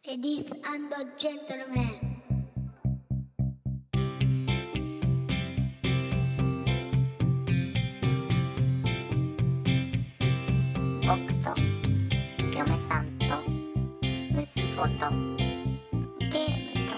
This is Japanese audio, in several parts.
Ladies and gentlemen, 僕と嫁さんと息子とゲームと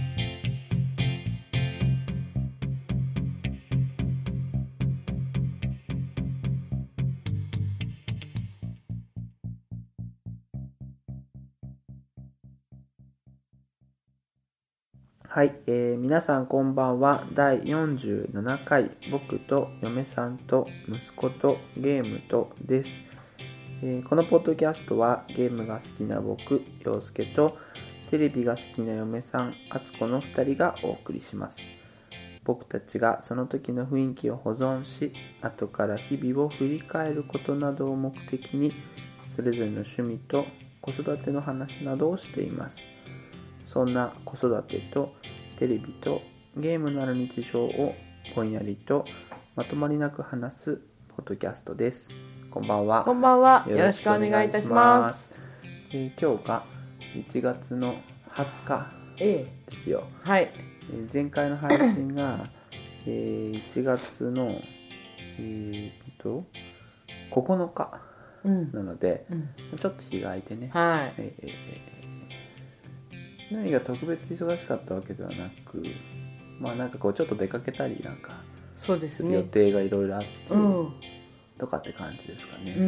はい、皆さんこんばんは。第47回僕と嫁さんと息子とゲームとです。このポッドキャストはゲームが好きな僕、陽介とテレビが好きな嫁さん、あつこの2人がお送りします。僕たちがその時の雰囲気を保存し、後から日々を振り返ることなどを目的に、それぞれの趣味と子育ての話などをしています。そんな子育てとテレビとゲームのある日常をぼんやりとまとまりなく話すポッドキャストです。こんばんは。 こんばんは。よろしくお願いいたします。 今日が1月の20日ですよ。 はい。 前回の配信が1月の9日なので、ちょっと日が空いてね、 はい。 何が特別忙しかったわけではなく、まあなんかこうちょっと出かけたりなんかそうですね。 予定がいろいろあって、とかって感じですかね。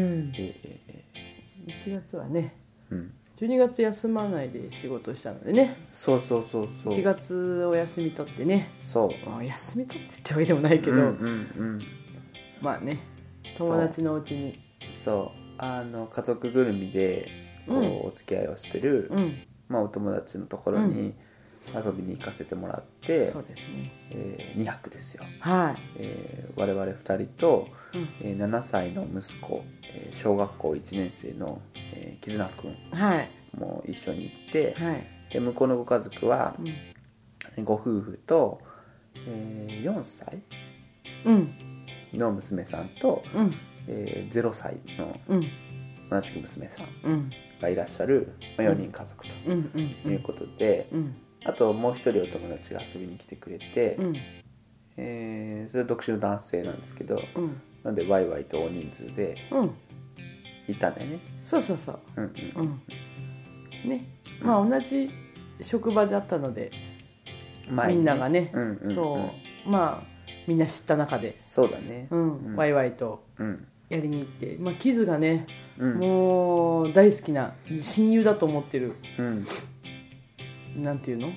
1月はね、 うん、 12月休まないで仕事したのでね。 そう 1月お休み取ってね。 そう。 休み取ってってわけでもないけど、まあね、友達のお家に。 そう。家族ぐるみでこうお付き合いをしてる、まあ、お友達のところに遊びに行かせてもらって、 そうですね、 2泊ですよ。 はい。 我々2人と、7歳の息子、小学校1年生の、絆くんも一緒に行って、で向こうのご家族は、ご夫婦と、4歳の娘さんと、0歳の同じく娘さんがいらっしゃる4人家族ということで、あともう一人お友達が遊びに来てくれて、それは独身の男性なんですけど、なんでワイワイと大人数でいたんだよね。 そうね、まあ同じ職場だったので、みんながね、そうまあみんな知った中で、そうだね、ワイワイとやりに行って、まあキズがね、もう大好きな親友だと思ってる、なんていうの？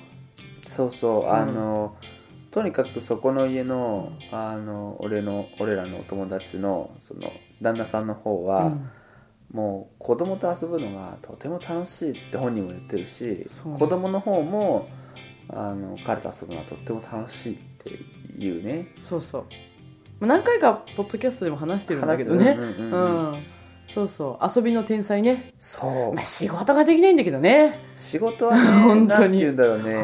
とにかくそこの家の俺らのお友達のその旦那さんの方は、もう子供と遊ぶのがとても楽しいって本人も言ってるし、子供の方も彼と遊ぶのはとっても楽しいっていうね。 何回かポッドキャストでも話してるんだけどね。遊びの天才ね。まあ、仕事ができないんだけどね。 仕事はね、 本当になんて言うんだろうね。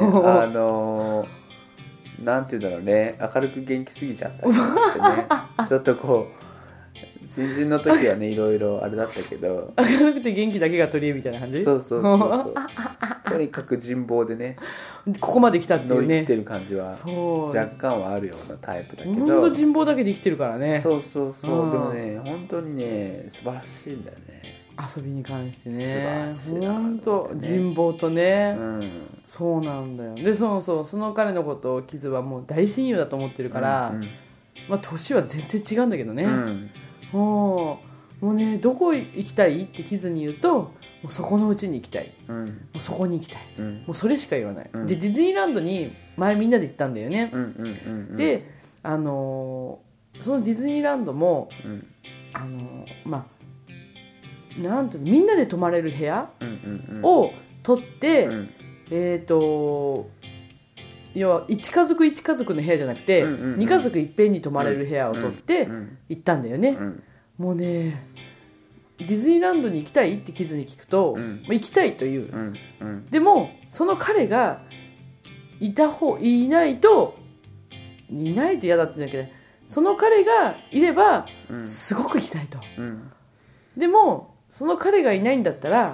なんて言うんだろうね。明るく元気すぎちゃったりしてね。ちょっとこう新人の時はね、いろいろあれだったけど、 明るくて元気だけが取り柄みたいな感じ。 そうとにかく人望でね、 ここまで来たっていうね、 乗り切ってる感じは若干はあるようなタイプだけど、 本当人望だけで生きてるからね。 でもね、本当にね、素晴らしいんだよね、 遊びに関してね。 素晴らしいな、 本当人望とね、そうなんだよ。でその彼のことをキズはもう大親友だと思ってるから、まあ年は全然違うんだけどね、もうね、どこ行きたいってキズに言うと、もうそこのうちに行きたい、もうそこに行きたい、もうそれしか言わない、でディズニーランドに前みんなで行ったんだよね、でそのディズニーランドも、まあなんていうの、みんなで泊まれる部屋を取って、要は1家族1家族の部屋じゃなくて、2家族いっぺんに泊まれる部屋を取って行ったんだよね、もうね、ディズニーランドに行きたいってキズに聞くと、行きたいという、でもその彼がいないと嫌だって言うんだけど、その彼がいればすごく行きたいと、でもその彼がいないんだったら、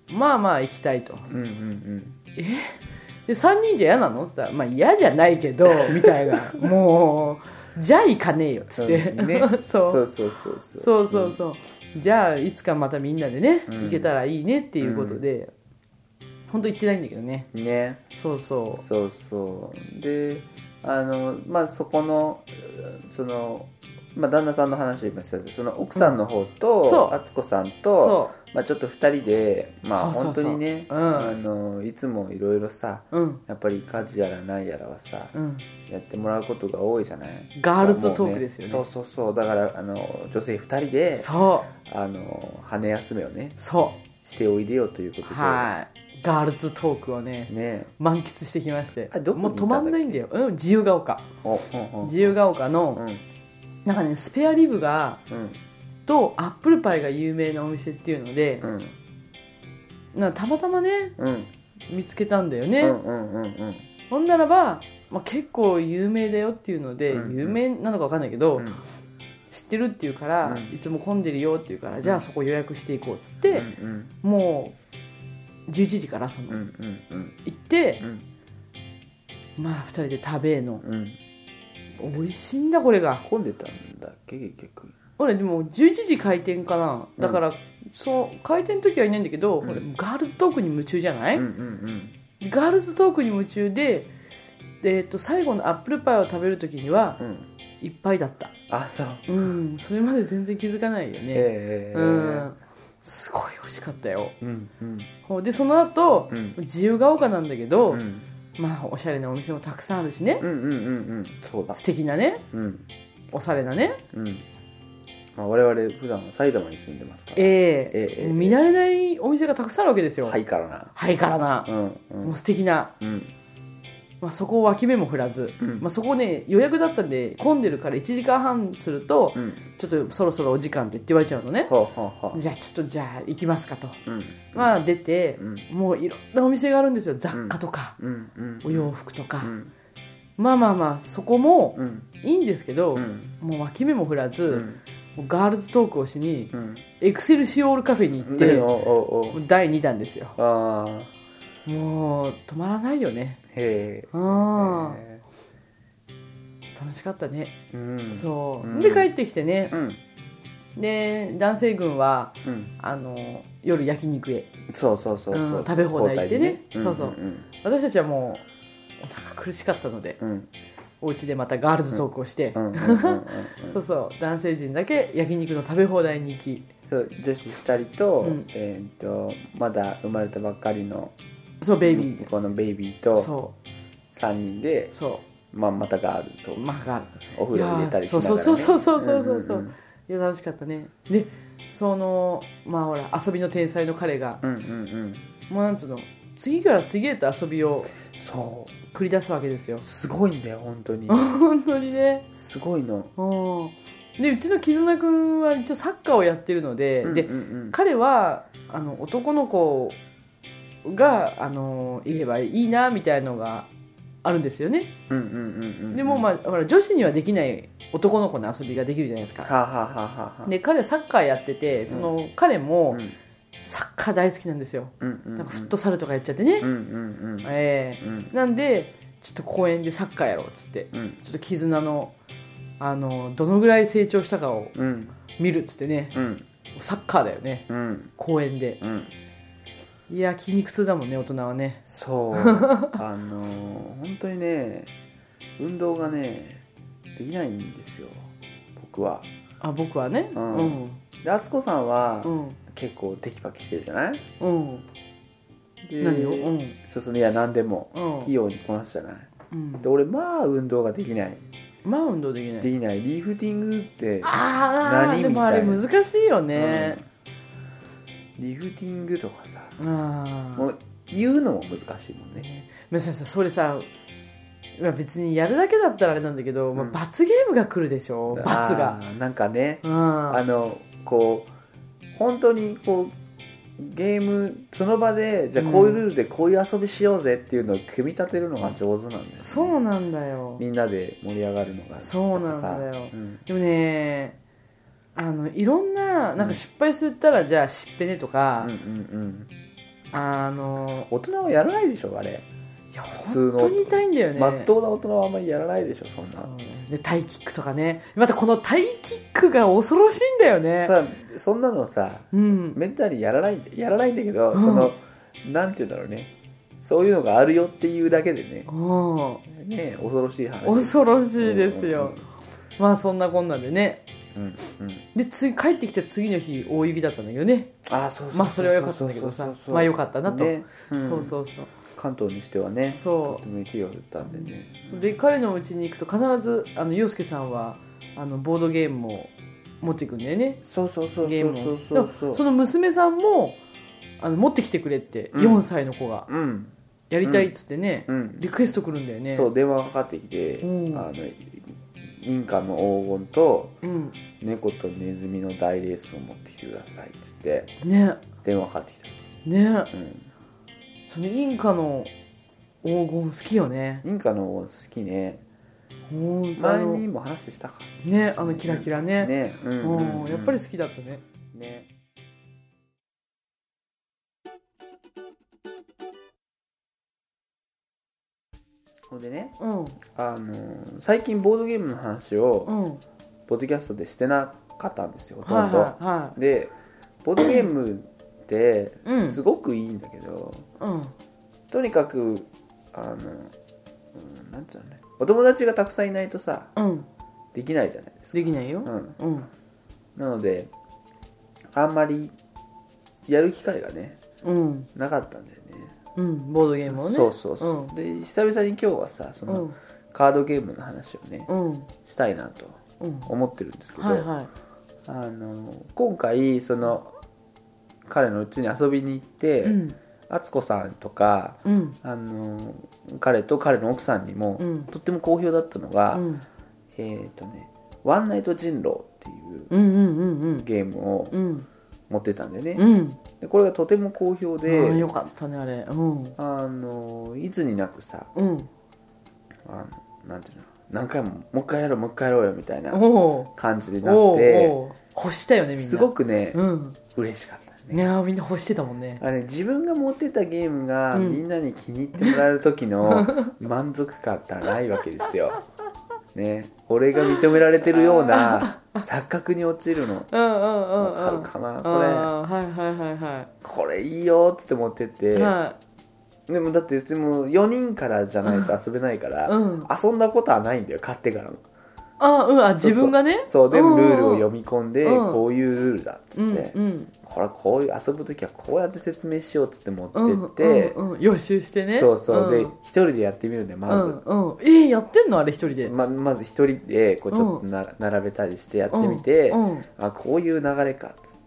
まあまあ行きたいと。 うんうんで3人じゃ嫌なのって言ったら、まあ嫌じゃないけどみたいな、もうじゃあ行かねえよっつって、 ね、 そうそうじゃあいつかまたみんなでね、 うん行けたらいいねっていうことで、本当行ってないんだけどね。 ね、 そうそうでまあそこのまあ、旦那さんの話を今したけど、その奥さんの方と敦子さんと、まあ、ちょっと2人で、まあ、本当にね、いつもいろいろさ、やっぱり家事やら何やらはさ、やってもらうことが多いじゃない。 ガールズトークですよね。 そうだから女性2人で羽休めをねしておいでよということで、 はい、ガールズトークをね満喫してきまして、もう止まんないんだよ。自由が丘の、なんかねスペアリブが、とアップルパイが有名なお店っていうので、なんかたまたまね、見つけたんだよね。ほんならば、まあ、結構有名だよっていうので、有名なのか分かんないけど、知ってるっていうから、いつも混んでるよっていうから、じゃあそこ予約していこうっつって、もう11時から行って、まあ2人で食べの、美味しいんだこれが。 混んでたんだっけ結局。 俺でも11時開店かな、だから、開店の時はいないんだけど、俺ガールズトークに夢中じゃない、ガールズトークに夢中で、最後のアップルパイを食べる時には、いっぱいだった。 あ、そう。 それまで全然気づかないよね。すごい美味しかったよ。でその後、自由が丘なんだけど、まあおしゃれなお店もたくさんあるしね、 そうだ、 素敵なね、おしゃれなね、 まあ、我々普段は埼玉に住んでますから、 見慣れないお店がたくさんあるわけですよ。 はいからな、 もう素敵な、まあ、そこを脇目も振らず、まあ、そこね予約だったんで混んでるから1時間半すると、ちょっとそろそろお時間って言われちゃうのね。じゃあ行きますかと、まあ出て、もういろんなお店があるんですよ。雑貨とか、お洋服とか、まあそこもいいんですけど、もう脇目も振らず、ガールズトークをしに、エクセルシオールカフェに行って、第2弾ですよ。もう止まらないよね。楽しかったね。そうで帰ってきてね、で男性軍は、夜焼肉へ食べ放題行ってね、私たちはもうお腹苦しかったので、お家でまたガールズトークをして、男性陣だけ焼肉の食べ放題に行き、 女子2人と、まだ生まれたばっかりのベイビー、 このベイビーと3人で、またガールズとお風呂入れたりしながらね。いや楽しかったね。でまあほら遊びの天才の彼が、もうなんつうの、次から次へと遊びを繰り出すわけですよ。 すごいんだよ本当に本当にね、 すごいの。 でうちの絆くんは一応サッカーをやってるので、彼は男の子がいればいいなみたいのがあるんですよね。でもまあほら女子にはできない男の子の遊びができるじゃないですか。で彼はサッカーやってて、彼もサッカー大好きなんですよ。なんかフットサルとかやっちゃってね。なんでちょっと公園でサッカーやろうっつって、ちょっと絆のどのぐらい成長したかを見るっつってね、サッカーだよね、公園で。いや筋肉痛だもんね大人はね。 そう本当にね運動がねできないんですよ僕は。 僕はね。 で敦子さんは結構テキパキしてるじゃない。で何をいや何でも器用にこなすじゃない。で俺運動ができない。 運動できない。 リフティングって何みたいな。 でもあれ難しいよね。 リフティングとかさ、もう言うのも難しいもんね。 それさ、別にやるだけだったらあれなんだけど、罰ゲームが来るでしょ。罰がなんかね、こう本当にこうゲームその場でじゃあこういうルールでこういう遊びしようぜっていうのを組み立てるのが上手なんだよね。 そうなんだよ。 みんなで盛り上がるのが。 そうなんだよ。でもねいろんな、なんか失敗するったらじゃあしっぺねとか、 大人はやらないでしょあれ。 いや本当に痛いんだよね。 まっとうな大人はあんまりやらないでしょそんな。 でタイキックとかね、またこのタイキックが恐ろしいんだよね。 さそんなのさ、めったにやらないんだけど、そのなんていうんだろうね、そういうのがあるよっていうだけでね、ね、恐ろしい話。 恐ろしいですよ。まあそんなこんなでね。で帰ってきた次の日大雪だったんだけどね。 そうまあそれは良かったんだけどさ、まあ良かったなと。そう関東にしてはね、とても雪が降ったんでね。 で彼の家に行くと必ず陽介さんはボードゲームも持っていくんだよね。 そうゲームを。その娘さんも持ってきてくれって、4歳の子がやりたいっつってね、リクエスト来るんだよね。 そう電話がかかってきて、インカの黄金と猫とネズミの大レースを持ってきてくださいっつって電話かかってきたね。そのインカの黄金好きよね。 インカの黄金好きね。前にも話したかね、キラキラね。やっぱり好きだったね。 ほんでね、最近ボードゲームの話をポッドキャストでしてなかったんですよ、ほとんど。でボードゲームってすごくいいんだけど、とにかくなんていうのね、お友達がたくさんいないとさ、できないじゃないですか。 できないよ。 なのであんまりやる機会がね、なかったんだよね。 ボードゲームをね。 そうで久々に今日はさ、そのカードゲームの話をね、したいなと思ってるんですけど、今回その彼の家に遊びに行って、敦子さんとか、彼と彼の奥さんにも、とっても好評だったのが、ワンナイト人狼っていうゲームを持ってたんだよね。でこれがとても好評で、 よかったねあれ。 いつになくさ、なんていうの、何回ももう一回やろうよみたいな感じになって欲したよねみんな。 すごくね、嬉しかった。 いやみんな欲してたもんね。 自分が持ってたゲームがみんなに気に入ってもらえる時の満足感ってないわけですよ。ね、俺が認められてるような錯覚に陥るの。わかるかなこれ。これいいよっつって持ってって。でもだって4人からじゃないと遊べないから、遊んだことはないんだよ、買ってからも。 自分がね。 そうでもルールを読み込んで、こういうルールだっつって、これこういう遊ぶときはこうやって説明しようっつって持ってって予習してね。 で一人でやってみるんだよ、まず。 やってんのあれ一人で。 まず一人でこうちょっと並べたりしてやってみて、こういう流れかっつって、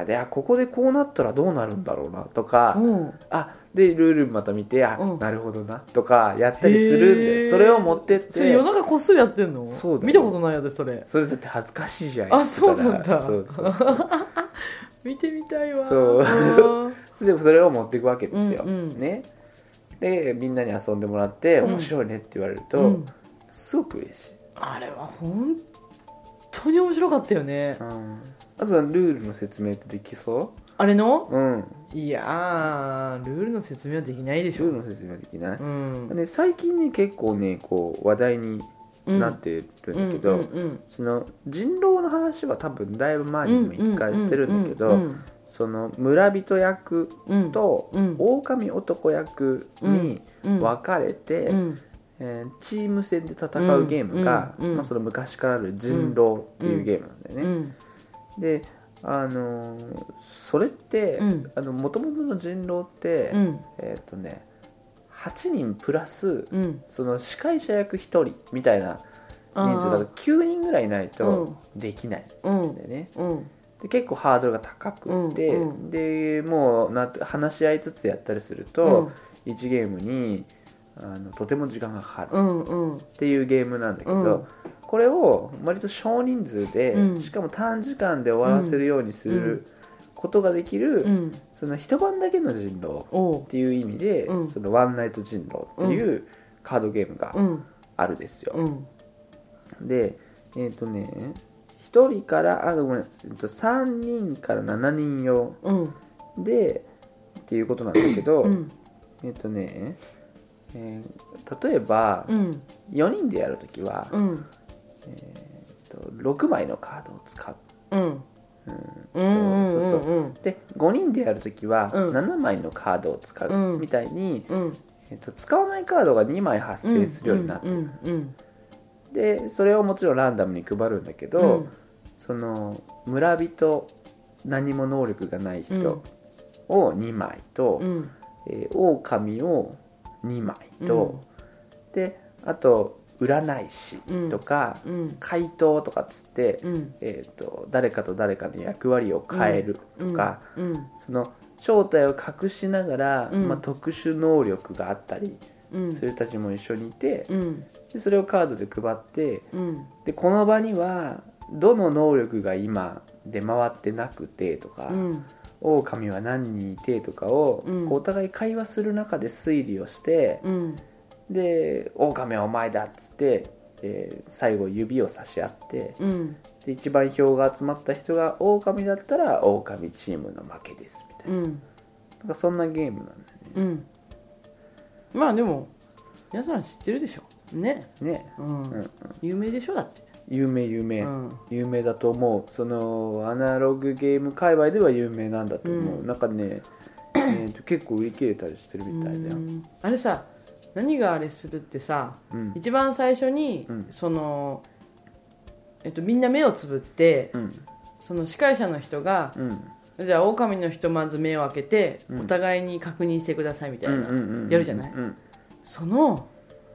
でここでこうなったらどうなるんだろうなとか、でルールまた見て、なるほどなとかやったりするんで、それを持ってって。 それ夜中こっそりやってんの？ そうだ。 見たことないよねそれ。 それだって恥ずかしいじゃん。 そうなんだ。見てみたいわ。 でそれを持っていくわけですよ。ね。でみんなに遊んでもらって面白いねって言われると、すごく嬉しい。 あれは本当に面白かったよね。 あとはルールの説明ってできそう？ あれの？いやー、ルールの説明はできないでしょ。 ルールの説明はできない。で最近ね結構ねこう話題になってるんだけど、その人狼の話は多分だいぶ前にも一回してるんだけど、その村人役と狼男役に分かれて、チーム戦で戦うゲームが、その昔からある人狼っていうゲームなんだよね。でそれってもともとの人狼って8人プラスその司会者役1人みたいな人数だと9人ぐらいいないとできないんだよね。で結構ハードルが高くって、でもう話し合いつつやったりすると1ゲームにとても時間がかかるっていうゲームなんだけど、これを割と少人数で、しかも短時間で終わらせるようにすることができる、その一晩だけの人狼っていう意味で、そのワンナイト人狼っていうカードゲームがあるんですよ。で1人から3人から7人用でっていうことなんだけど、 うん例えば、 うん 4人でやるときは、 うん 6枚のカードを使う。 うんで5人でやるときはうん 7枚のカードを使う、 うんみたいに、 うん使わないカードが2枚発生するようになってる、 うんでそれをもちろんランダムに配るんだけど、 うんその村人、何も能力がない人を2枚と、 うん狼を2枚と、であと占い師とか、 うん怪盗とかっつって、 うん誰かと誰かの役割を変えるとか、 うんその正体を隠しながら、 うん特殊能力があったりうんする人たちも一緒にいて、 うんでそれをカードで配って、 うんでこの場にはどの能力が今出回ってなくてとか、 うん狼は何人いてとかを、 うんこうお互い会話する中で推理をして、 うんで狼はお前だっつって、最後指を差し合って、 うんで一番票が集まった人が狼だったら狼チームの負けですみたいな、 うんなんかそんなゲームなんだよね。 うんまあでも皆さん知ってるでしょね、 ね、 うん有名でしょだって有名有名だと思う。そのアナログゲーム界隈では有名なんだと思う、なんかね、結構売り切れたりしてるみたいだよ。 あれさ、何があれするってさ、 うん一番最初に、 うんそのみんな目をつぶって、 うんその司会者の人が、 うんじゃあ狼の人まず目を開けて、 うんお互いに確認してくださいみたいな、 うんやるじゃない、 うんその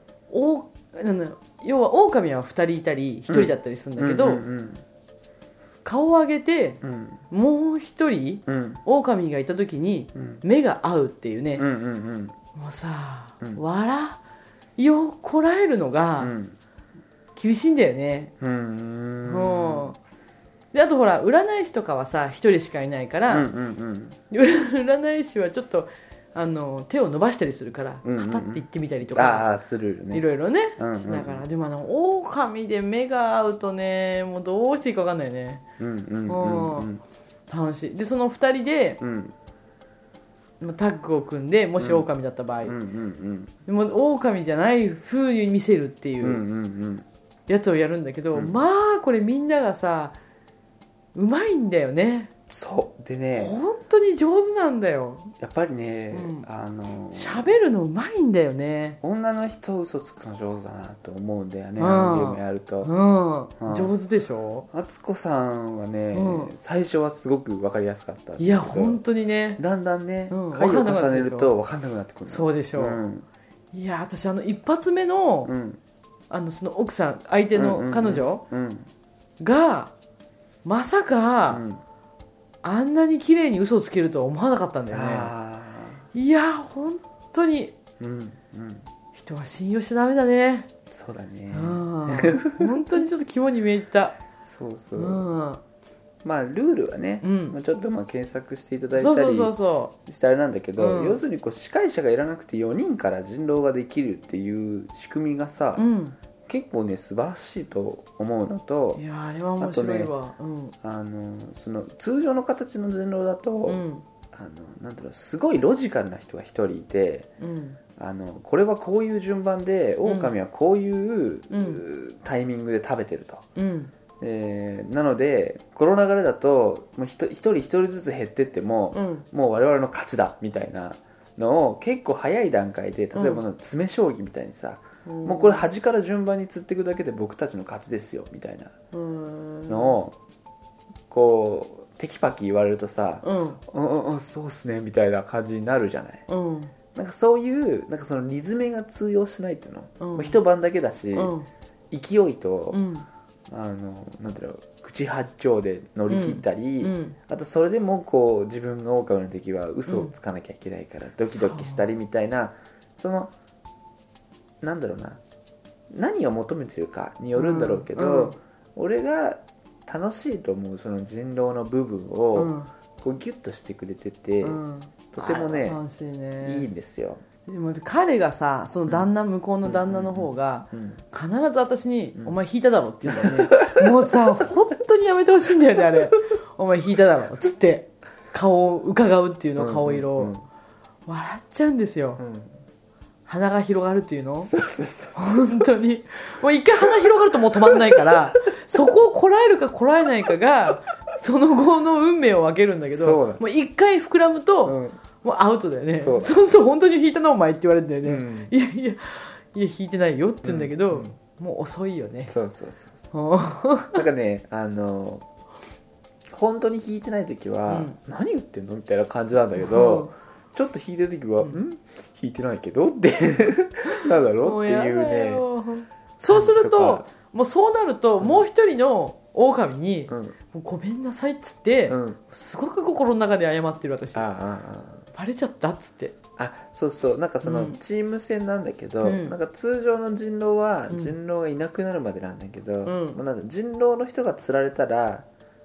要は狼は2人いたり1人だったりするんだけど、 うん顔を上げてうんもう1人うん狼がいた時にうん目が合うっていうね、 うんうんもうさ、 うん笑いをこらえるのうがん厳しいんだよね、 うんであとほら占い師とかはさ1人しかいないから、占い師はちょっと手を伸ばしたりするから、カタっていってみたりとか、 ああするよね。 いろいろね、 うんうんうんだからでも狼で目が合うとね、もうどうしていいか分かんないね。楽しい。でその2人でタッグを組んで、もし狼だった場合、でも狼じゃない風に見せるっていうやつをやるんだけど、まあこれみんながさうまいんだよね。 そうでね、 本当に上手なんだよ。 やっぱりね、 喋るのうまいんだよね。 女の人嘘つくの上手だなと思うんだよね、 うんゲームやると。 上手でしょ。 敦子さんはね、最初はすごく分かりやすかった。 いや本当にね、 だんだんね、回を重ねると分かんなくなってくる。 そうでしょう。いや私一発目の、その奥さん、相手の彼女がまさか、あんなに綺麗に嘘をつけるとは思わなかったんだよね。いや本当に、人は信用しちゃダメだね。 そうだね。 本当にちょっと肝に銘じた。 そうそう。まあルールはね、ちょっと検索していただいたりしてあれなんだけど、要するに司会者がいらなくて4人から人狼ができるっていう仕組みがさ、結構ね素晴らしいと思うのと、 いやあれは面白いわ。 その通常の形の人狼だと、なんだろう、すごいロジカルな人が1人いて、これはこういう順番で狼はこういうタイミングで食べてると、なのでこの流れだともう一人ずつ減ってっても、もう我々の勝ちだみたいなのを結構早い段階で、例えば詰将棋みたいにさ、もうこれ端から順番に釣っていくだけで僕たちの勝ちですよみたいなのをこうテキパキ言われるとさ、そうっすねみたいな感じになるじゃない。なんかそういうなんかそのリズムが通用しないっていうの、もう一晩だけだし、勢いと、なんだろう、口八丁で乗り切ったり、あとそれでもこう自分が狼の時は嘘をつかなきゃいけないからドキドキしたりみたいな、そのなんだろうな、何を求めてるかによるんだろうけど、俺が楽しいと思うその人狼の部分をこうギュッとしてくれてて、とてもねいいんですよ。 でも彼がさ、その旦那、向こうの旦那の方が必ず私に「お前引いただろ」って言うんだよね。もうさ本当にやめてほしいんだよねあれ。お前引いただろっつって顔を伺うっていうの、顔色を。 笑っちゃうんですよ、 うん、 鼻が広がるっていうの本当にもう一回鼻広がるともう止まんないからそこをこらえるかこらえないかがその後の運命を分けるんだけど、もう一回膨らむと、うん、もうアウトだよね。そう本当に引いたのお前って言われてんだよね、うん、いや引いてないよって言うんだけど、うん、もう遅いよね。 そうなんかね本当に引いてない時は、うん、何言ってんのみたいな感じなんだけど、うん、ちょっと引いてる時は、引いてないけどってなんだろうっていうね。 そうするともうそうなると、もう一人の狼に、もうごめんなさいっつって、すごく心の中で謝ってる私。バレちゃったっつって。 そうなんかそのチーム戦なんだけど、なんか通常の人狼は人狼がいなくなるまでなんだけど、なんか人狼の人が釣られたら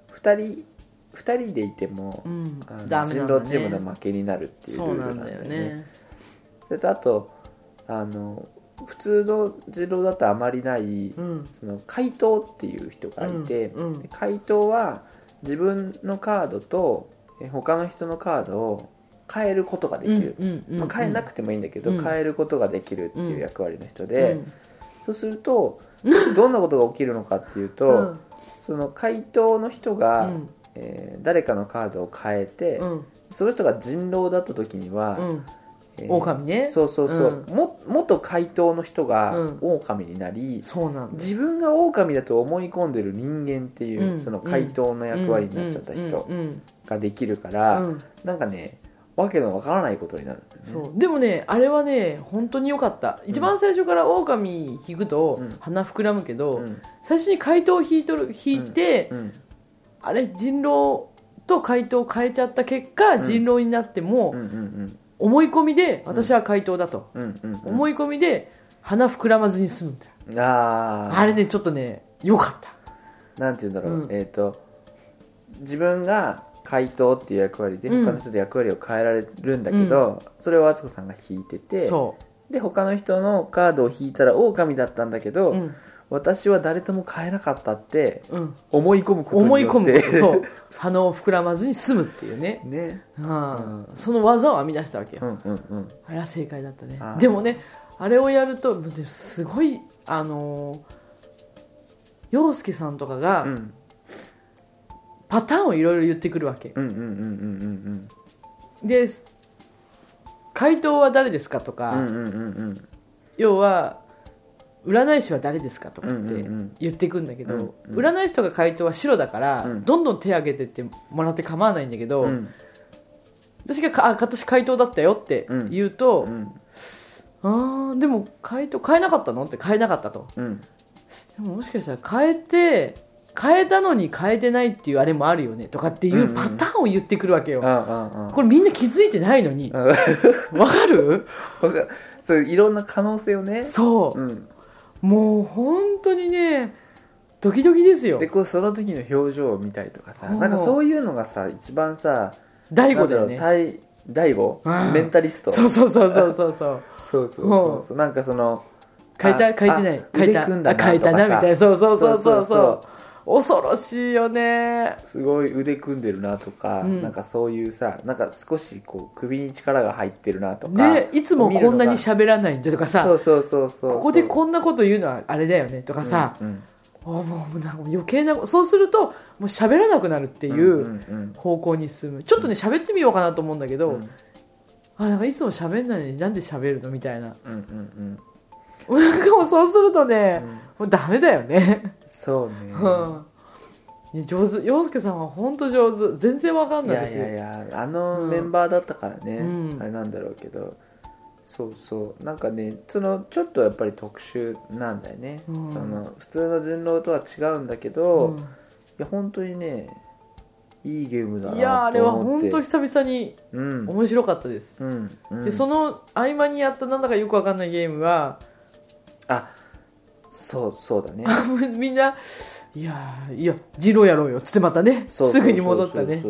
2人でいても、人狼チームの負けになるっていうルールなんだよね。それとあと普通の人狼だとあまりない、その怪盗っていう人がいて、怪盗は自分のカードと他の人のカードを変えることができる、変えなくてもいいんだけど、変えることができるっていう役割の人で、そうするとどんなことが起きるのかっていうと、その怪盗の人が、誰かのカードを変えて、その人が人狼だった時には、 狼ね。 そう元怪盗の人が狼になり、自分が狼だと思い込んでる人間っていう、その怪盗の役割になっちゃった人ができるから、なんかねわけのわからないことになるんだよね。 そうでもねあれはね本当に良かった。一番最初から狼引くと鼻膨らむけど、最初に怪盗を引いて、あれ人狼と怪盗を変えちゃった結果、人狼になっても、思い込みで私は怪盗だと、思い込みで鼻膨らまずに済むんだよ。あれねちょっとね良かった。 なんて言うんだろう、自分が怪盗っていう役割で他の人と役割を変えられるんだけど、それを敦子さんが引いてて、で他の人のカードを引いたら狼だったんだけど、私は誰とも変えなかったって思い込むことによってそう鼻を膨らまずに済むっていうねその技を編み出したわけよ、あれは正解だったね。でもねあれをやるとすごい陽介さんとかが、パターンをいろいろ言ってくるわけで、回答は誰ですかとか、要は占い師は誰ですかとかって言っていくんだけど、占い師とか回答は白だから、どんどん手挙げてってもらって構わないんだけど、私回答だったよって言うと、でも回答変えなかったのって変えなかったと、でももしかしたら変えたのに変えてないっていうあれもあるよねとかっていうパターンを言ってくるわけよ。これみんな気づいてないのにわかる？ そういろんな可能性をね。 そう、もう本当にねドキドキですよ。 でその時の表情を見たりとかさ、なんかそういうのがさ一番さ大悟だよね。 大悟、メンタリスト。そうなんかその書いてない、書いたなみたいな、そう恐ろしいよね。 すごい腕組んでるなとか、なんかそういうさ、なんか少しこう首に力が入ってるなとか、 ね、いつもこんなに喋らないんだとかさ、 そうここでこんなこと言うのはあれだよねとかさ、もうなんか余計な、そうするともう喋らなくなるっていう方向に進む。ちょっとね喋ってみようかなと思うんだけど、なんかいつも喋んないのになんで喋るのみたいな。なんかもうそうするとね、もうダメだよね。 そうね。 上手。陽介さんは本当上手。全然わかんないですよ。 いやメンバーだったからね、あれなんだろうけど、そうなんかねちょっとやっぱり特殊なんだよね。その普通の人狼とは違うんだけど、いや本当にねいいゲームだなと思って。 いやあれは本当久々に面白かったです。でその合間にやったなんだかよくわかんないゲームは。 そうだね。 みんないやジローやろうよっつってまたねすぐに戻ったね。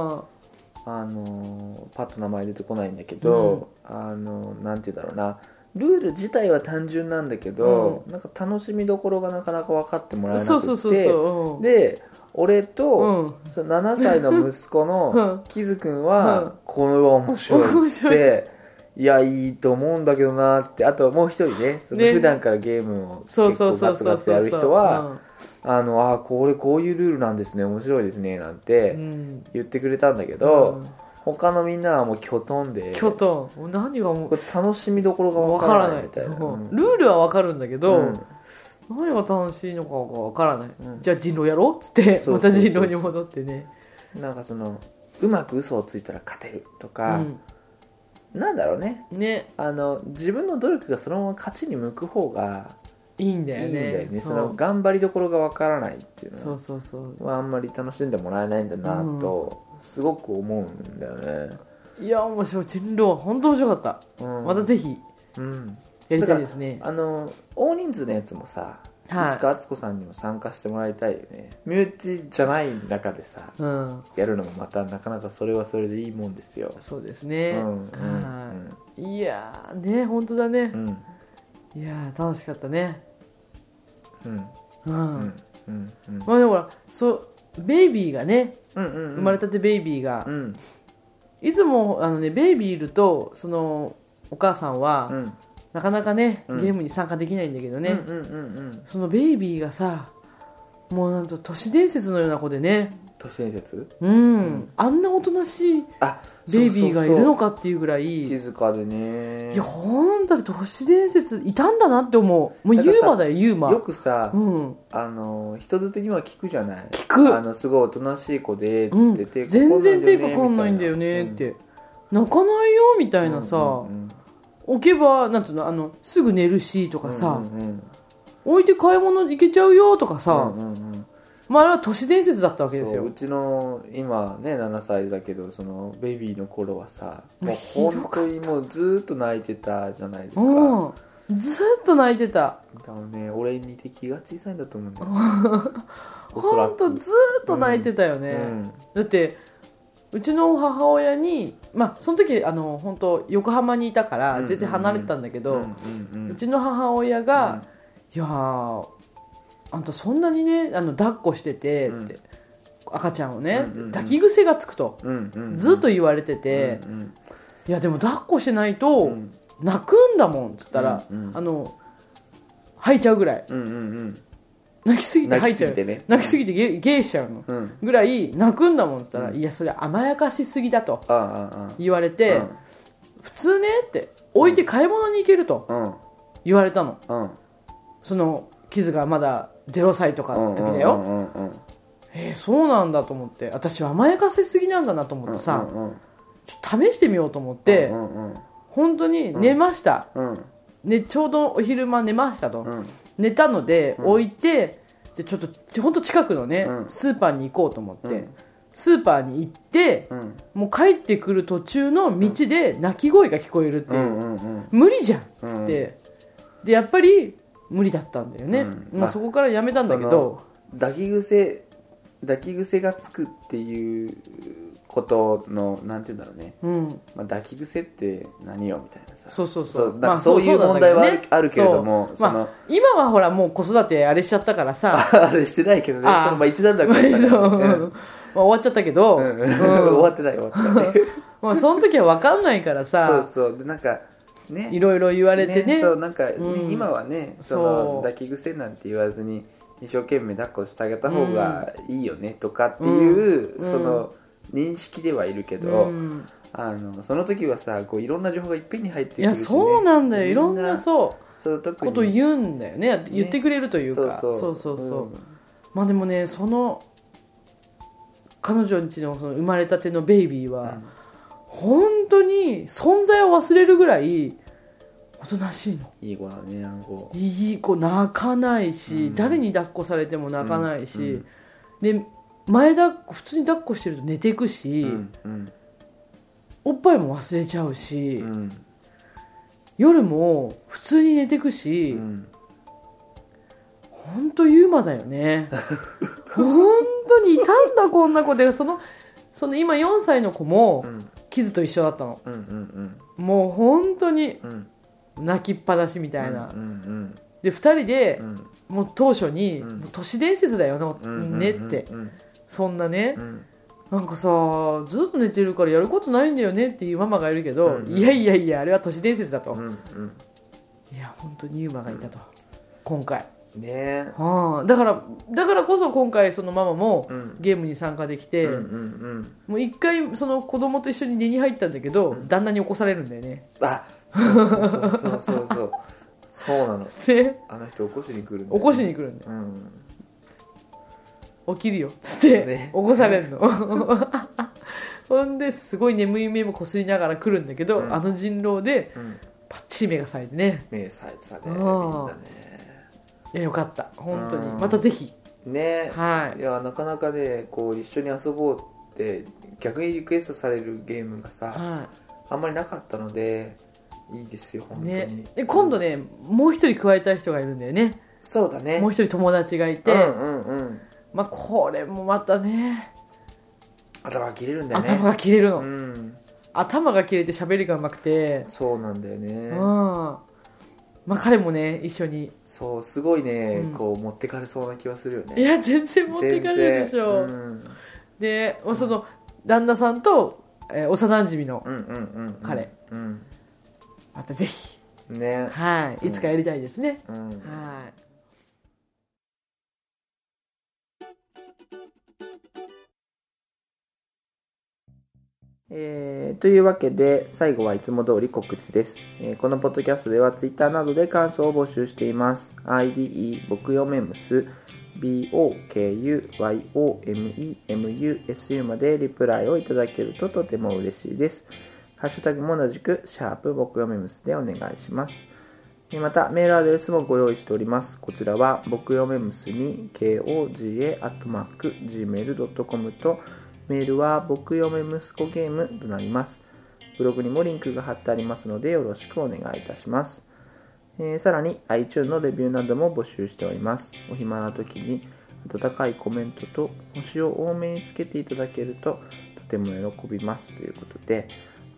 パッと名前出てこないんだけど、なんて言うんだろうな、 ルール自体は単純なんだけど、なんか楽しみどころがなかなか分かってもらえなくて、で俺と、その7歳の息子のキズくんは、これは面白いっていやいいと思うんだけどなって。あともう一人ね、その普段からゲームを結構ガツガツやる人はこういうルールなんですね、面白いですねなんて言ってくれたんだけど、他のみんなはもうキョトンで何がもうこれ楽しみどころがわからないみたいな、 ルールはわかるんだけど、何が楽しいのかがわからない、じゃあ人狼やろうっつってまた人狼に戻ってね、 なんかそのうまく嘘をついたら勝てるとか、なんだろうね、自分の努力がそのまま勝ちに向く方がいいんだよね。 その頑張りどころがわからないっていうのはあんまり楽しんでもらえないんだなとすごく思うんだよね。 いや面白い、人狼は本当面白かった、またぜひやりたいですね。 大人数のやつもさ、いつか敦子さんにも参加してもらいたいよね。身内じゃない中でさ、やるのもまたなかなかそれはそれでいいもんですよ。 そうですね、いやーね、本当だね、いやー楽しかったね。まあでもほら、ベイビーがね、生まれたてベイビーが、いつもベイビーいるとそのお母さんは、なかなかね、ゲームに参加できないんだけどね、そのベイビーがさ、もうなんと都市伝説のような子でね。 都市伝説？ あんなおとなしいベイビーがいるのかっていうぐらい静かでね。 いや本当に都市伝説いたんだなって思う。もうユーマだよ、ユーマ。 よくさ、人づてには聞くじゃない。 聞く。 すごいおとなしい子でつってて、 全然手がかかんないんだよねって、泣かないよみたいなさ、置けばなんていうの、すぐ寝るしとかさ、置いて買い物行けちゃうよとかさ、まあ、あれは都市伝説だったわけですよ。 うちの今ね7歳だけど、そのベビーの頃はさ、もう本当にもうずっと泣いてたじゃないですか。 ずっと泣いてた。 だからね、俺に似て気が小さいんだと思うんだよ。 本当ずっと泣いてたよね、だってうちの母親に、まあその時本当横浜にいたから全然離れてたんだけど、うちの母親が、いやーあんたそんなにね抱っこしててって、赤ちゃんをね、抱き癖がつくと、ずっと言われてて、いやでも抱っこしてないと泣くんだもんって言ったら、吐いちゃうぐらい、泣きすぎて吐いちゃう、泣きすぎてゲーしちゃうの、ぐらい泣くんだもんって言ったら、いやそれ甘やかしすぎだと言われて、普通ねって置いて買い物に行けると言われたの、そのキズがまだ0歳とかの時だよ、そうなんだと思って、私は甘やかせすぎなんだなと思ってさ、ちょっと試してみようと思って、本当に寝ました、ちょうどお昼間寝ましたと、寝たので置いて、でちょっと本当近くのね、スーパーに行こうと思って、スーパーに行って、もう帰ってくる途中の道で泣き声が聞こえるっていう、無理じゃんっつって、でやっぱり無理だったんだよね、もうそこからやめたんだけど、 抱き癖がつくっていうことのなんて言うんだろうね、抱き癖って何よみたいなさ、そういう問題はあるけれども、 今はほらもう子育てあれしちゃったからさあれしてないけどね、その一段落だったから終わっちゃったけど、 終わってないまあその時は分かんないからさ、 そうでなんかね、 いろいろ言われてね、 そうなんか、今はね、その抱き癖なんて言わずに一生懸命抱っこしてあげた方がいいよねとかっていう、その認識ではいるけど、その時はさ、こういろんな情報がいっぺんに入ってくるし、ね、 いやそうなんだよ、いろんなこと言うんだよね、言ってくれるというか、まあでもね、その彼女んちのその生まれたてのベイビーは、本当に存在を忘れるぐらいおとなしいの。 いい子だね、 いい子、泣かないし、誰に抱っこされても泣かないし、で普通に抱っこしてると寝ていくし、おっぱいも忘れちゃうし、夜も普通に寝ていくし、本当ユーマだよね本当にいたんだこんな子で、その今4歳の子も、キズと一緒だったの、もう本当に、 泣きっぱなしみたいな、 うんうんで2人で、 うんもう当初に、 うんもう都市伝説だよねって、そんなね、なんかさずっと寝てるからやることないんだよねっていうママがいるけど、いやいやいやあれは都市伝説だと、いや本当にユーマがいたと、今回ねだからこそ今回そのママもゲームに参加できて、もう一回その子供と一緒に寝に入ったんだけど、旦那に起こされるんだよね。 あ、そうそうなの。 であの人起こしに来るんだよね。 起こしに来るんだよ、起きるよっつって、 ね、 起こされるのほんですごい眠い目もこすりながら来るんだけど、あの人狼でパッチリ目が冴えてね、 目冴えてたね、みんなね。 いやよかった本当に、またぜひね、 はい、 いやなかなかねこう一緒に遊ぼうって逆にリクエストされるゲームがさ、あんまりなかったのでいいですよ本当に、 ね、今度ね、もう一人加えたい人がいるんだよね。 そうだね、 もう一人友達がいて、まあこれもまたね頭が切れるんだよね。 頭が切れるの、頭が切れて喋りがうまくて、 そうなんだよね。 まあ彼もね一緒にそうすごいね、こう持ってかれそうな気はするよね。 いや全然持ってかれるでしょ、で、その旦那さんと、幼馴染の彼、またぜひね、 はい、いつかやりたいですね、はいというわけで最後はいつも通り告知です、このポッドキャストではツイッターなどで感想を募集しています。 ID 僕よめむす BOKUYOMEMUSU までリプライをいただけるととても嬉しいです。ハッシュタグも同じくシャープ僕よめむすでお願いします。またメールアドレスもご用意しております。こちらは僕よめむすに KOGA@gmail.com とメールは僕嫁息子ゲームとなります。ブログにもリンクが貼ってありますのでよろしくお願いいたします。さらに iTunes のレビューなども募集しております。お暇な時に温かいコメントと星を多めにつけていただけるととても喜びますということで、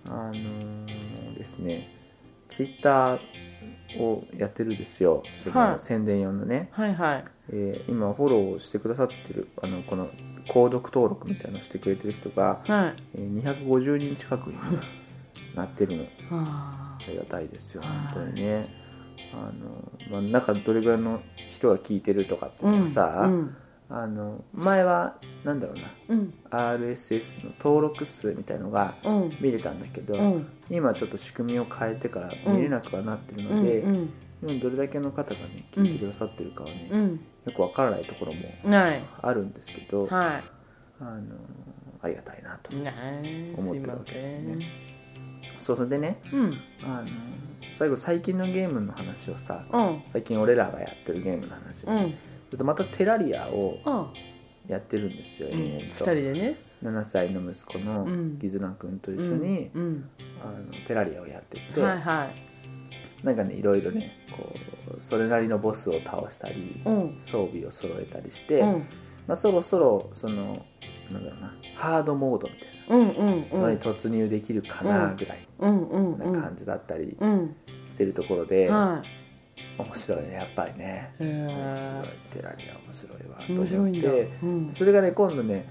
ですね、Twitter をやってるんですよ。その宣伝用のね、今フォローしてくださってるこの購読登録みたいなのしてくれてる人が、250人近くになってるの。ありがたいですよ本当にね。なんかどれぐらいの人が聞いてるとかっていうのはさ、前はなんだろうな、RSS の登録数みたいのが見れたんだけど、今ちょっと仕組みを変えてから見れなくはなってるので、どれだけの方がね聞いてくださってるかはね、よくわからないところもあるんですけど、ありがたいなと思ってるわけですね。それでね、最近のゲームの話をさ、最近俺らがやってるゲームの話を、ちょっとまたテラリアをやってるんですよ、 2人でね。 7歳の息子のギズナ君と一緒に、テラリアをやってて、なんかねいろいろねこうそれなりのボスを倒したり、装備を揃えたりして、そろそろそのなんだろうな、ハードモードみたいなのに突入できるかなぐらいな感じだったりしてるところで、面白いねやっぱりね。面白い、テラリア面白いわと思って、それがね今度ね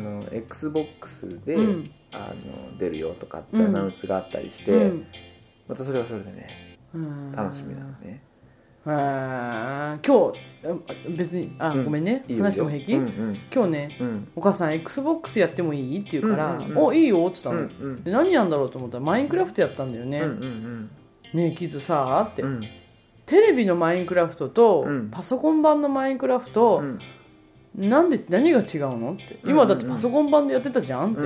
XBOX で、出るよとかってアナウンスがあったりして、またそれはそれでね楽しみなのね。 今日別にごめんね、話も平気？今日ね、お母さん XBOX やってもいいって言うから「おいいよ」って言ったの。で何やんだろうと思ったらマインクラフトやったんだよね。ねえキッズさって、テレビのマインクラフトとパソコン版のマインクラフト何が違うのって。今だってパソコン版でやってたじゃんって。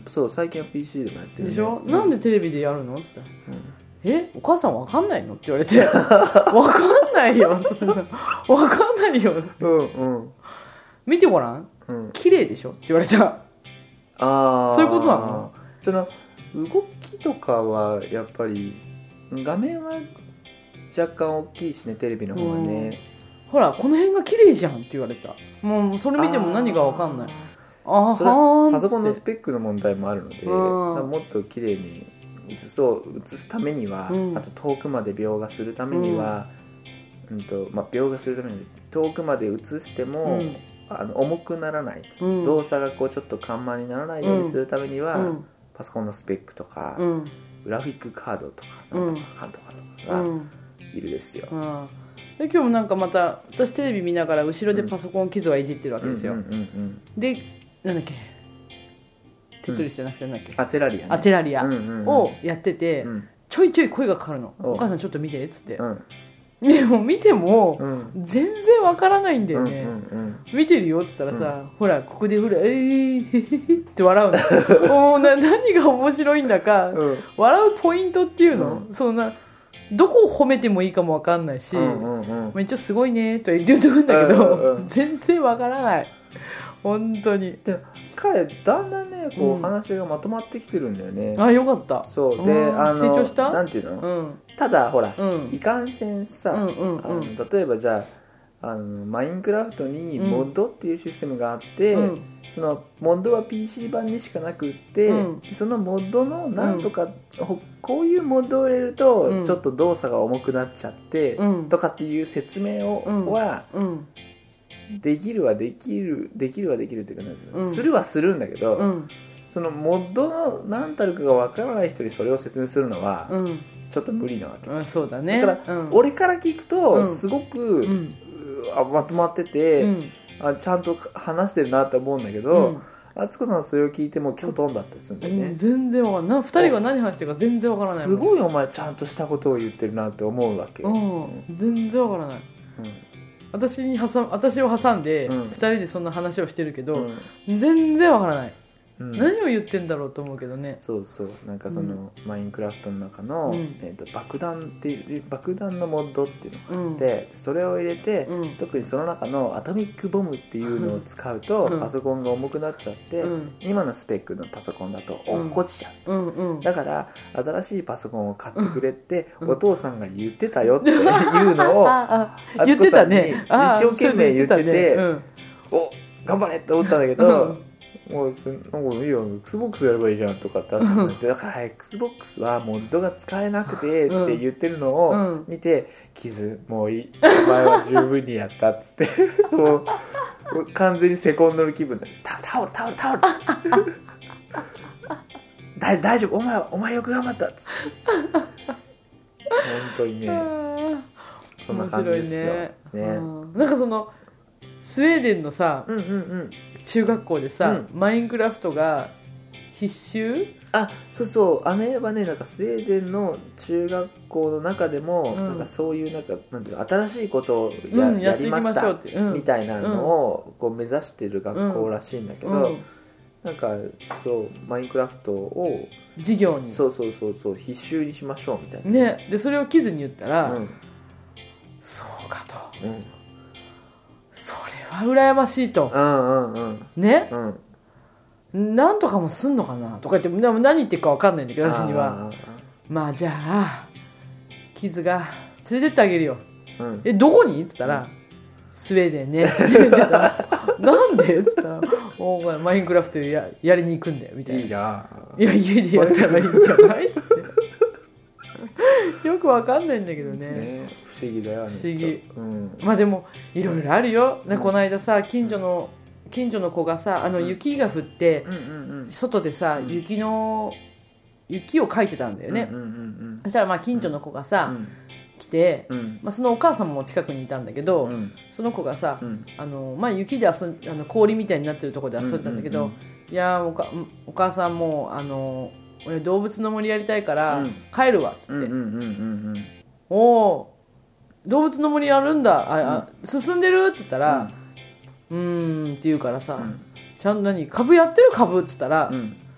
そう最近は PC でもやってるでしょ。なんでテレビでやるのって言ったらお母さんわかんないのって言われてわかんないよってわかんないよ見てごらん、綺麗でしょって言われた。そういうことなの。 その動きとかはやっぱり画面は若干大きいしね、テレビの方がね、 ほらこの辺が綺麗じゃんって言われた。もうそれ見ても何がわかんない。それパソコンのスペックの問題もあるので、もっと綺麗に映すためには、あと遠くまで描画するためには、描画するために遠くまで映しても、重くならない、動作がこうちょっと緩慢にならないようにするためには、パソコンのスペックとか、グラフィックカードとかなんとかかんとかとかがいるですよ。 で今日もなんかまた私テレビ見ながら後ろでパソコン傷はいじってるわけですよ。でなんだっけ、テトリスじゃなくてなんだっけ、 テラリアね。 テラリアをやってて、ちょいちょい声がかかるの。お母さんちょっと見てっつって、でも見ても全然わからないんだよね。見てるよって言ったらさ、ほらここでほらって笑うの。もう何が面白いんだか、笑うポイントっていうの、そんなどこを褒めてもいいかもわかんないし、一応すごいねとは言ってるんだけど、全然わからない本当に。 で彼だんだんねこう話がまとまってきてるんだよね。 よかった。 そうで成長したなんていうの、ただほら、いかんせんさ、例えばじゃあマインクラフトにモッドっていうシステムがあって、そのモッドは PC 版にしかなくって、そのモッドのなんとか、こういうモッドを入れるとちょっと動作が重くなっちゃって、とかっていう説明はできるはできるっていうか、なんていうの、するはするんだけど、そのモッドの何たるかがわからない人にそれを説明するのはちょっと無理なわけです。 そうだね。 だから、俺から聞くとすごく、まとまってて、ちゃんと話してるなって思うんだけど、敦子さんそれを聞いても今日飛んだってするんだよね。 全然わかんない。2人が何話してるか全然わからない。 すごいお前ちゃんとしたことを言ってるなって思うわけ。 全然わからない。私を挟んで2人でそんな話をしてるけど、全然わからない。何を言ってんだろうと思うけどね。 そうなんかその、マインクラフトの中の、爆弾のモッドっていうのがあって、それを入れて、特にその中のアトミックボムっていうのを使うと、パソコンが重くなっちゃって、今のスペックのパソコンだと落っこちちゃう、だから新しいパソコンを買ってくれって、お父さんが言ってたよっていうのを言ってたね。 一生懸命言ってて、お頑張れって思ったんだけど、もうなんかいいよ XBOX やればいいじゃんとかってだから XBOX はモッドが使えなくてって言ってるのを見て、傷もういい、お前は十分にやったっつってもう完全にセコンドの気分でタオル大丈夫、お前よく頑張ったっつって本当にね、そんな感じですよね。 なんかそのスウェーデンのさ、中学校でさ、マインクラフトが必修？ そう姉はね、なんかスウェーデンの中学校の中でも、なんかそういうなんていうの、新しいことをやりましたみたいなのをこう目指してる学校らしいんだけど、なんかそうマインクラフトを授業にそう必修にしましょうみたいなね。でそれをキズに言ったら、そうかと、それは羨ましいと、ね、なんとかもすんのかなとか言って何言ってるか分かんないんだけど、私にはまあじゃあキズが連れてってあげるよ、どこにって言ったら、スウェーデンねって言ってたらなんでって言ったら、お前マインクラフト やりに行くんだよみたいな。いいじゃん、いや家でやったらいいんじゃないってよくわかんないんだけど ね。 不思議だよね。 不思議、まあでもいろいろあるよ、この間さ近所の子がさ雪が降って、外でさ雪を描いてたんだよね、そしたらまあ近所の子がさ、来て、そのお母さんも近くにいたんだけど、その子がさ、まあ、雪で氷みたいになってるところで遊んでたんだけど、いやお母さんも俺動物の森やりたいから帰るわっつって、おー動物の森やるんだ、進んでるっつったら、って言うからさ、ちゃんと株やってる株っつったら、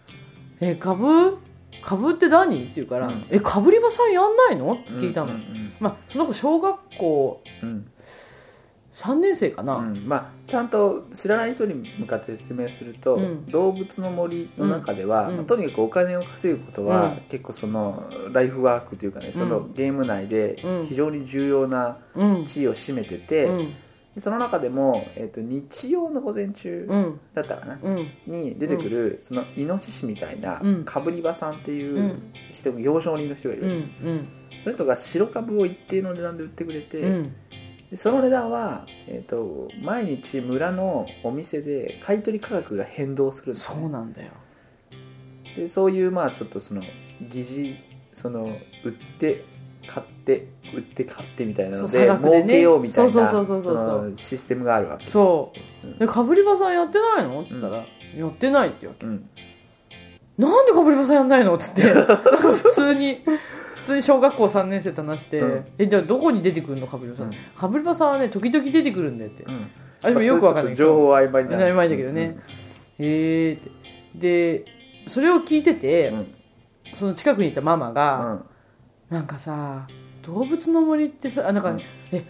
株って何って言うから、かぶり場さんやんないのって聞いたの。まあその子小学校3年生かな、 まあちゃんと知らない人に向かって説明すると、動物の森の中では、とにかくお金を稼ぐことは、結構そのライフワークというかね、そのゲーム内で非常に重要な地位を占めてて、 でその中でも、日曜の午前中うんだったかな、 うんに出てくる、そのイノシシみたいな、かぶり場さんっていう人、行商人の人がいる、 うんその人が白株を一定の値段で売ってくれて、 うんでその値段は、毎日村のお店で買い取り価格が変動するんですね、 そうなんだよ。 でそういうまあちょっとその疑似その売って買って売って買ってみたいなので、 そう差額でね儲けようみたいなそうそのシステムがあるわけそうで、かぶり場さんやってないのって言ったら、やってないって言うわけ、 うんなんでかぶり場さんやんないのって言ってなんか普通に小学校3年生と話して、じゃあどこに出てくるのかぶり場さん、かぶり場さんはね時々出てくるんだよって、あでもよくわかんない情報曖昧になる曖昧だけどね、ってでそれを聞いてて、その近くにいたママが、なんかさ動物の森ってさなんか、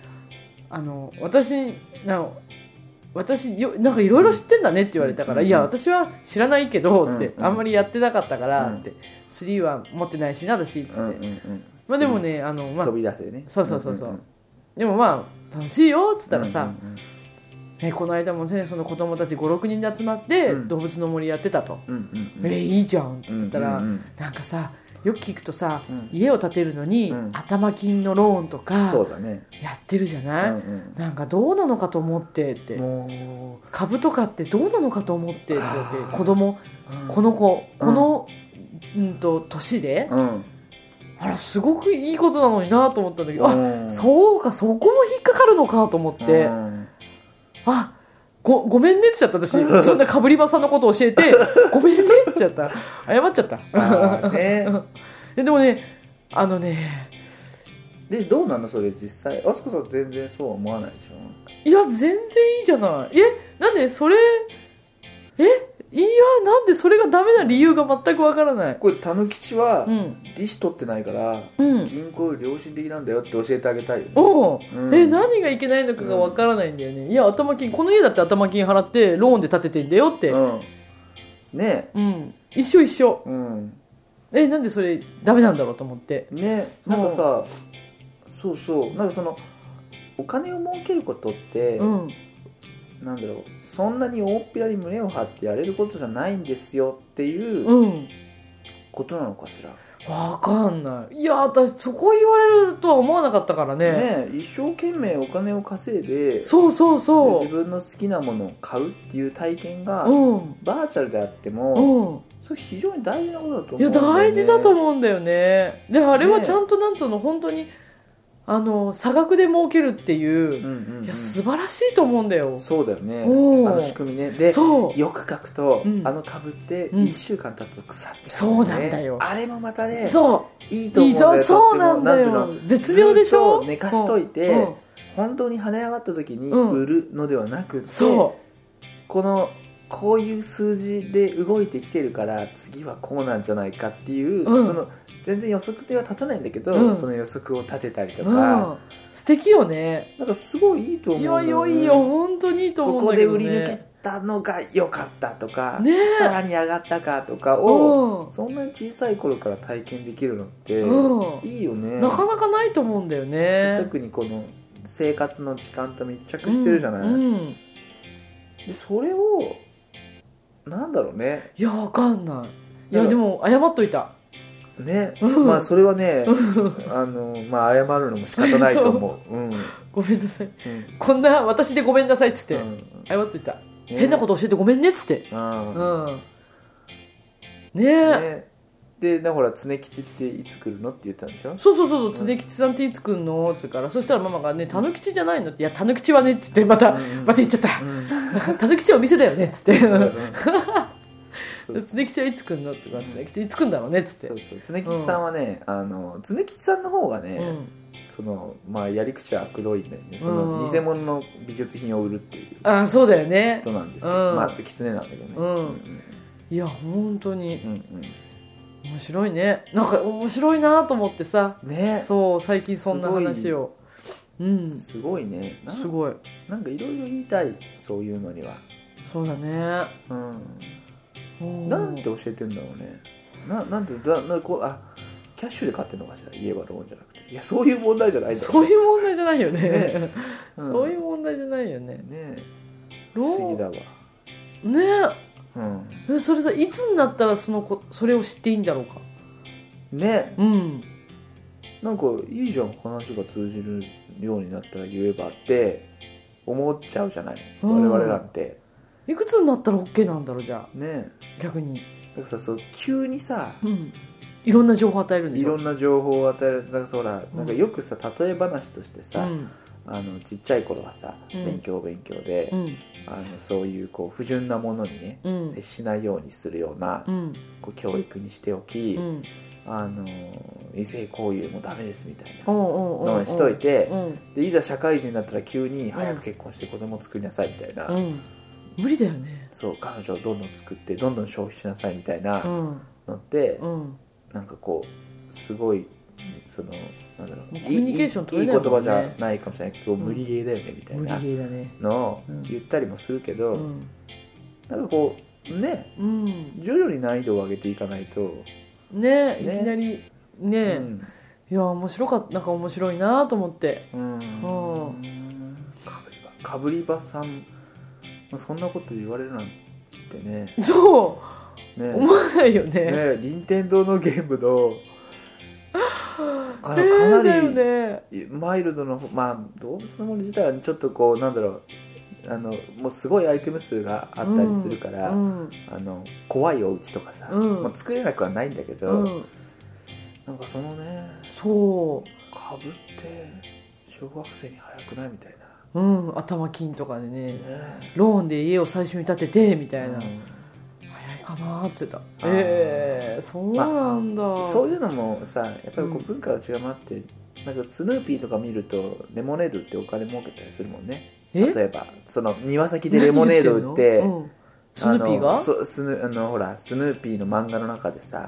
私なんかいろいろ知ってんだねって言われたから、いや私は知らないけどって、あんまりやってなかったからって、3は持ってないしな私っつって、まあでもね飛び出せね、 そう、でもまあ楽しいよっつったらさ、この間もねその子供たち 5,6 人で集まって動物の森やってたと、いいじゃんっつったら、なんかさよく聞くとさ、家を建てるのに、頭金のローンとかやってるじゃない、なんかどうなのかと思ってって株とかってどうなのかと思ってって言って子供、この子この、年で、あらすごくいいことなのになと思ったんだけど、そうかそこも引っかかるのかと思って、ごめんねって言っちゃった私そんなかぶり場さんのこと教えてごめんねって言っちゃった謝っちゃったでもねでどうなのそれ実際あつこさん全然そうは思わないでしょ。 いや全然いいじゃない。なんでそれいやなんでそれがダメな理由が全くわからない。 これたぬきちは利子取ってないから、銀行より良心的なんだよって教えてあげたいよね。 何がいけないのかがわからないんだよね。いや頭金この家だって頭金払ってローンで建ててんだよって、ね一緒、なんでそれダメなんだろうと思ってね。なんかさそうなんかそのお金を儲けることって、なんだろうそんなに大っぴらに胸を張ってやれることじゃないんですよっていうことなのかしら。 わかんない。いや私そこ言われるとは思わなかったからね。 一生懸命お金を稼いでそう自分の好きなものを買うっていう体験が、バーチャルであっても、それ非常に大事なことだと思うんだよね。 いや大事だと思うんだよね。であれはちゃんとなんつうの本当に差額で儲けるっていう、いや素晴らしいと思うんだよ。 そうだよね。仕組みね。でよく書くと、株って1週間経つと腐っちゃう、 そうなんだよ。 あれもまたねいいと思うんだよ。 そうなんだよ。絶妙でしょ。 寝かしといて、本当に跳ね上がった時に売るのではなくて、こういう数字で動いてきてるから次はこうなんじゃないかっていう、その全然予測では立たないんだけど、その予測を立てたりとか、素敵よね。 なんかすごいいいと思うんだよね。 いや本当にいいと思うんだけどね。 ここで売り抜けたのが良かったとか、さらに上がったかとかを、そんなに小さい頃から体験できるのっていいよね。 なかなかないと思うんだよね。 特にこの生活の時間と密着してるじゃない、でそれをなんだろうね。 いやわかんない。いやでも謝っといたね、まあそれはねまあ謝るのも仕方ないと思う。 ごめんなさい、こんな私でごめんなさいっつって、謝っといた、変なこと教えてごめんねっつって、ねでほら常吉っていつ来るのって言ったんでしょ。 そう常吉さんっていつ来るのって言うから、そしたらママがねたぬきちじゃないのって、いやたぬきちはねって言ってまた言っちゃった、たぬきちはお店だよねっつって常吉はいつ来んのって言うから、常吉いつ来んだろうねっつって。 常吉さんはね、常吉さんの方がね、まあやり口は悪どいんだよね。その偽物の美術品を売るっていうそうだよね人なんですけど、まあ狐なんだけどね。 いや本当に面白いね。なんか面白いなと思ってさ、そう最近そんな話をすごいね。 すごいなんかいろいろ言いたい、そういうのには。 そうだね。 なんて教えてんだろうね。なんてキャッシュで買ってるのかしら、家はローンじゃなくて。いや、そういう問題じゃないんだろそういう問題じゃないよね。 ねそういう問題じゃないよね。 ねローン不思議だわ。 ねうん。 それさ、いつになったらそれを知っていいんだろうか。 ね、 うん。 なんかいいじゃん、話が通じるようになったら言えばって思っちゃうじゃない、我々なんて。 いくつになったら OK なんだろう、じゃあ。 ね、 逆に。 だからさ、そう急にさ、 いろんな情報を与えるんでしょ。 いろんな情報を与える。だからそら、なんかよくさ、例え話としてさ、ちっちゃい頃はさ、勉強で、そういうこう不純なものにね、接しないようにするような、こう教育にしておき、異性交友もダメですみたいなのにしといて、でいざ社会人になったら急に早く結婚して子供作りなさいみたいな、 無理だよね。 そう彼女をどんどん作ってどんどん消費しなさいみたいなのって、なんかこうすごいそのなんだろう、 コミュニケーション取れいいないもんね。 言葉じゃないかもしれないけど、無理ゲーだよねみたい無理なゲーだね。 のを言ったりもするけど、なんかこうね、徐々に難易度を上げていかないとね、いきなりね、いや面白かった、なんか面白いなと思って。 かぶり場さんそんなこと言われるなんてね。 そうね、 思わないよね。 ね、任天堂のゲームのかなりマイルドの、まあ動物の森自体はちょっとこうなんだろう、もうすごいアイテム数があったりするから、怖いお家とかさ、まあ、作れなくはないんだけど、なんかそのね、 そうかぶって小学生に早くないみたいな、 頭金とかでね、ローンで家を最初に建ててみたいな、早いかなって言ってた。そうなんだ、 まあ、そういうのもさ、やっぱりこう文化が違うもあって、なんかスヌーピーとか見るとレモネードってお金儲けたりするもんね。例えばその庭先でレモネード売って、 スヌーピーがほらスヌーピーの漫画の中でさ、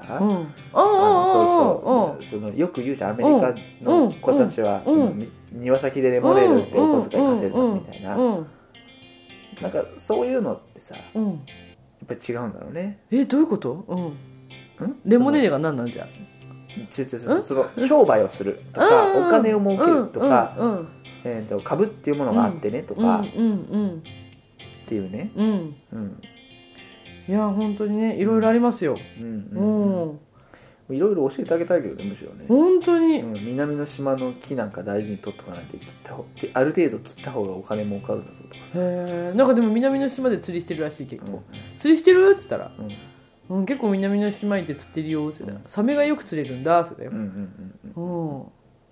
そのよく言うじゃん、アメリカの子たちはその庭先でレモネード売ってお小遣い稼いでますみたいな、なんかそういうのってさ、やっぱり違うんだろうね。 どういうこと？レモネードが何なんじゃ？ その商売をするとか、お金を儲けるとか、株っていうものがあってねとかっていうね。いや本当にね、いろいろありますよ。 いろいろ教えてあげたいけどね、むしろね。 本当に、 南の島の木なんか大事に取っとかないと、ある程度切った方がお金儲かるんだぞとかさ。 なんかでも南の島で釣りしてるらしい。結構、釣りしてるって言ったら、結構南の島行って釣ってるよって言ったら、サメがよく釣れるんだって言ったよ。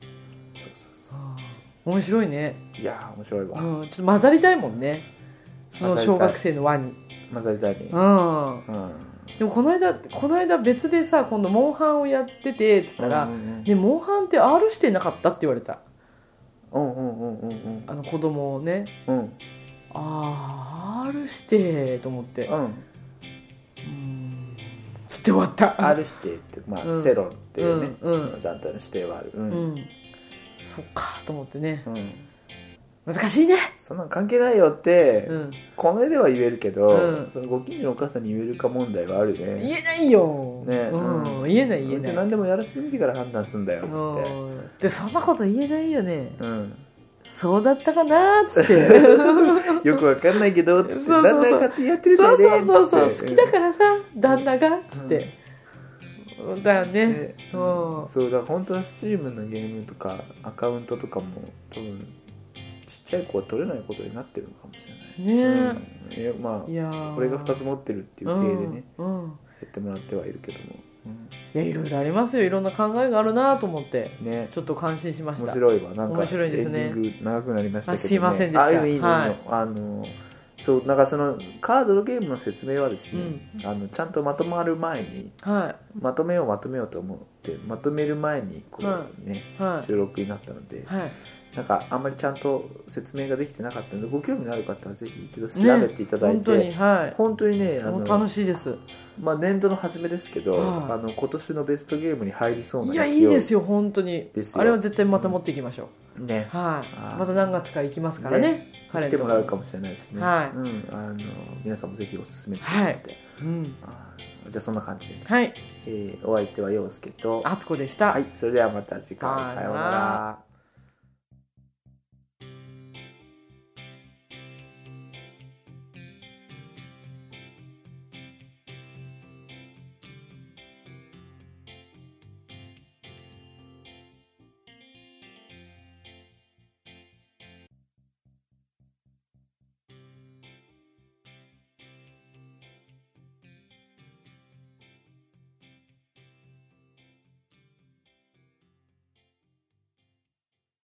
面白いね。 いや面白いわ。 ちょっと混ざりたいもんね、その小学生の輪に。 混ざりたいね。 でもこの間別でさ、今度モンハンをやっててって言ったら、モンハンって R してなかったって言われた。子供をね、R してと思って、つって終わった。 R してって、まあセロンっていうね、その団体の指定はある。 そっかと思ってね、難しいね。 そんなん関係ないよって、この絵では言えるけど、そのご近所のお母さんに言えるか問題はあるね。 言えないよ、言えない。うち何でもやらせてみてから判断するんだよっつって。でそんなこと言えないよね。そうだったかなっつってよくわかんないけどっつって、旦那が勝手にやってるんだよね。 そう好きだからさ、旦那がっつって、だよね。 そうだから本当はスチームのゲームとかアカウントとかも多分ちっちゃい子は取れないことになってるのかもしれないね。まあこれが2つ持ってるっていう体でね、やってもらってはいるけども、 いやいろいろありますよ。いろんな考えがあるなと思って、ちょっと感心しました。 面白いわ。なんか面白いですね。 エンディング長くなりましたけどね。 すいませんでした。 いいの。そうなんかそのカードのゲームの説明はですね、ちゃんとまとまる前に、まとめようと思ってまとめる前にこうね、収録になったので、なんかあんまりちゃんと説明ができてなかったので、ご興味のある方はぜひ一度調べていただいて、本当にね楽しいです。 まあ年度の初めですけど、今年のベストゲームに入りそうな勢い。 いやいいですよ本当に。あれは絶対また持っていきましょうね。また何月か行きますからね。 来てもらうかもしれないですね。皆さんもぜひおすすめしてもらって、 じゃあそんな感じでね、 はい、 お相手は陽介とあつこでした。 はい、それではまた次回、さようなら。